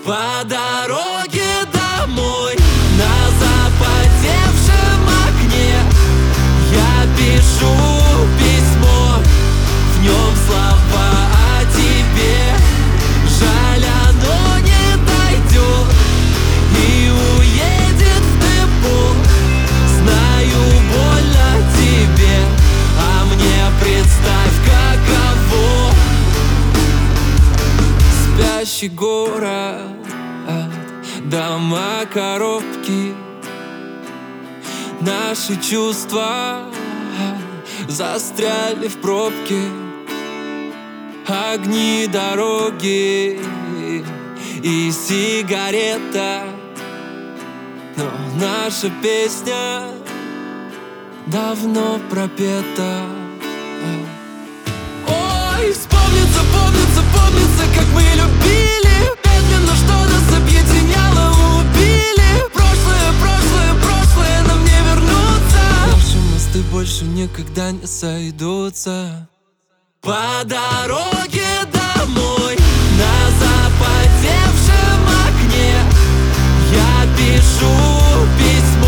По дороге домой на запотевшем окне я пишу письмо, в нем слова о тебе. Жаль, оно не дойдет и уедет в депо. Знаю, больно тебе, а мне представь, каково. Спящий город, дома, коробки, наши чувства застряли в пробке. Огни дороги и сигарета, но наша песня давно пропета. Ой, вспомнится, помнится, помнится, как мы любили. Медленно, что нас объединяло, убили. Прошлое, прошлое, прошлое нам не вернуться. Наши мосты больше никогда не сойдутся. По дороге домой на запотевшем окне я пишу письмо.